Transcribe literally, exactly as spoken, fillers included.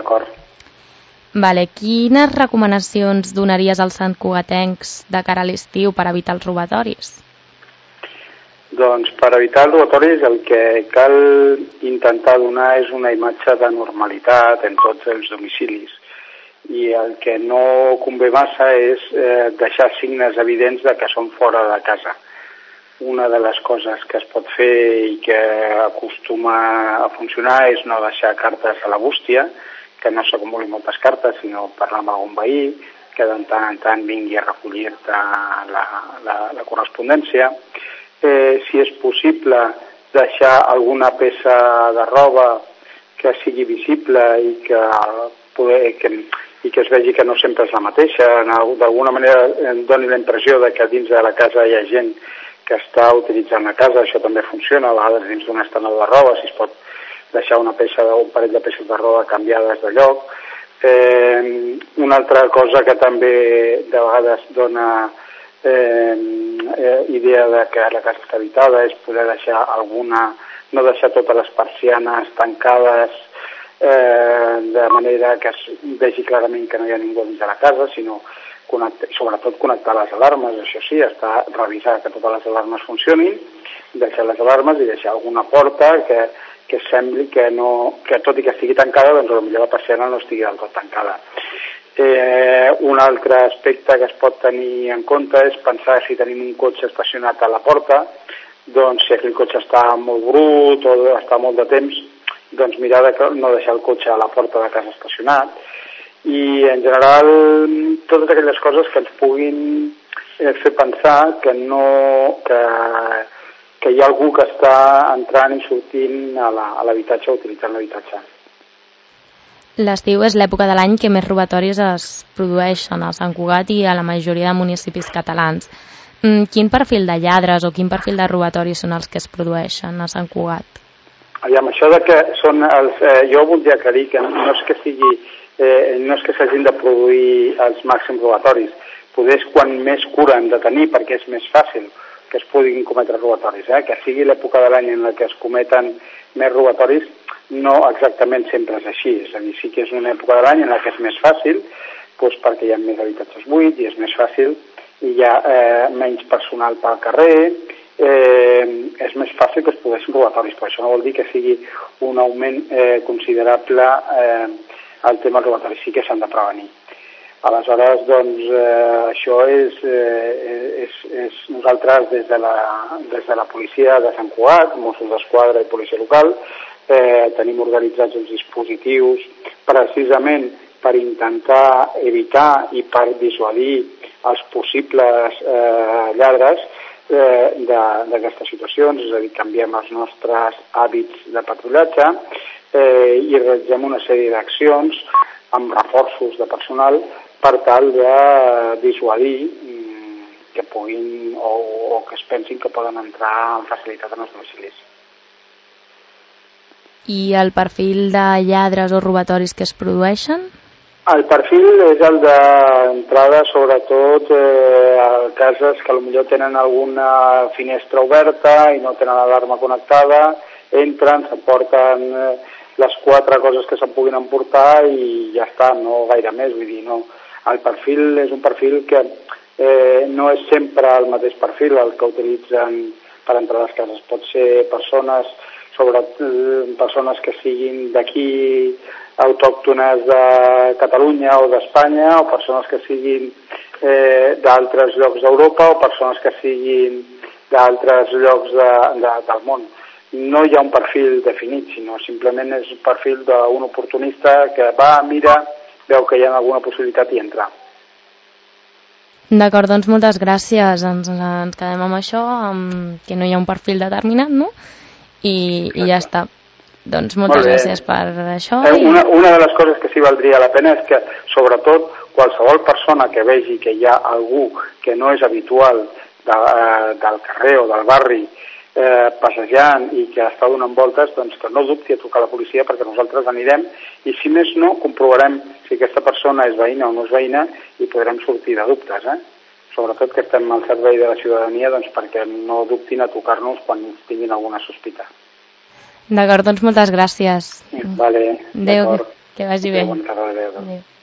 d'acord. Vale. Quines recomanacions donaries als santcugatencs de cara a l'estiu per evitar els robatoris? Doncs per evitar els robatoris el que cal intentar donar és una imatge de normalitat en tots els domicilis. I el que no convé massa és eh, deixar signes evidents de que són fora de casa. Una de les coses que es pot fer i que acostuma a funcionar és no deixar cartes a la bústia, que no s'acumulin moltes cartes, sinó parlar amb algun veí, que de tant en tant vingui a recollir-te la, la, la correspondència. Eh, si és possible deixar alguna peça de roba que sigui visible i que, poder, que, i que es vegi que no sempre és la mateixa, d'alguna manera em doni la impressió de que dins de la casa hi ha gent que està utilitzant la casa, això també funciona, a vegades dins d'un estanol de roba, si es pot deixar una peça un parell de peces de roba canviades de lloc. Eh, una altra cosa que també de vegades dona Eh, eh, idea de que la casa està habitada és poder deixar alguna, no deixar totes les persianes tancades eh, de manera que es vegi clarament que no hi ha ningú dins de la casa, sinó connectar, sobretot connectar les alarmes, això sí, està revisar que totes les alarmes funcionin, deixar les alarmes i deixar alguna porta que, que sembli que, no, que tot i que estigui tancada, doncs potser la persiana no estigui del tot tancada. Eh, un altre aspecte que es pot tenir en compte és pensar si tenim un cotxe estacionat a la porta, doncs si aquell cotxe està molt brut o està molt de temps, doncs mirar de no deixar el cotxe a la porta de casa estacionat. I en general totes aquelles coses que ens puguin eh, fer pensar que, no, que, que hi ha algú que està entrant i sortint a l'habitatge o utilitzant l'habitatge. L'estiu és l'època de l'any que més robatoris es produeixen a Sant Cugat i a la majoria de municipis catalans. Quin perfil de lladres o quin perfil de robatoris són els que es produeixen a Sant Cugat? Aviam, això de que són els... Eh, jo voldria aclarir que no és que sigui... Eh, no és que s'hagin de produir els màxims robatoris. Poder és quan més cura han de tenir perquè és més fàcil que es puguin cometre robatoris. Eh? Que sigui l'època de l'any en la que es cometen més robatoris no exactament sempre és així, és a dir, sí que és una època de l'any en la que és més fàcil, doncs perquè hi ha més habitatges buits i és més fàcil, i hi ha eh, menys personal pel carrer, eh, és més fàcil que es produeixin robatoris, però això no vol dir que sigui un augment eh, considerable eh, al tema robatoris, sí que s'han de prevenir. Aleshores, doncs, eh, això és, eh, és, és nosaltres des de, la, des de la policia de Sant Cugat, Mossos d'Esquadra i policia local, Eh, tenim organitzats uns dispositius precisament per intentar evitar i per dissuadir els possibles eh, lladres eh, d'aquestes situacions, és a dir, canviem els nostres hàbits de patrullatge eh, i realitzem una sèrie d'accions amb reforços de personal per tal de dissuadir mm, que puguin o, o que es pensin que poden entrar amb facilitat en els domicilis. I el perfil de lladres o robatoris que es produeixen? El perfil és el d'entrada, sobretot, eh, a cases que potser tenen alguna finestra oberta i no tenen l'alarma connectada, entren, s'emporten eh, les quatre coses que se'n puguin emportar i ja està, no gaire més, vull dir, no. El perfil és un perfil que eh, no és sempre el mateix perfil el que utilitzen per entrar a les cases. Pot ser persones sobretot persones que siguin d'aquí autòctones de Catalunya o d'Espanya, o persones que siguin eh, d'altres llocs d'Europa, o persones que siguin d'altres llocs de, de, del món. No hi ha un perfil definit, sinó simplement és un perfil d'un oportunista que va, mira, veu que hi ha alguna possibilitat i entra. D'acord, doncs moltes gràcies. Ens, ens quedem amb això, amb que no hi ha un perfil determinat, no? I, i ja està. Doncs moltes gràcies per això. Eh, una, una de les coses que sí valdria la pena és que, sobretot, qualsevol persona que vegi que hi ha algú que no és habitual de, eh, del carrer o del barri eh, passejant i que està donant voltes, doncs que no dubti a trucar a la policia perquè nosaltres anirem i, si més no, comprovarem si aquesta persona és veïna o no és veïna i podrem sortir de dubtes, eh? Sobretot que estem al servei de la ciutadania, doncs perquè no dubtin a tocar-nos quan tinguin alguna sospita. D'acord, doncs moltes gràcies. Vale, adéu, que Que vagi bé. Bona tarda, adéu. Adéu.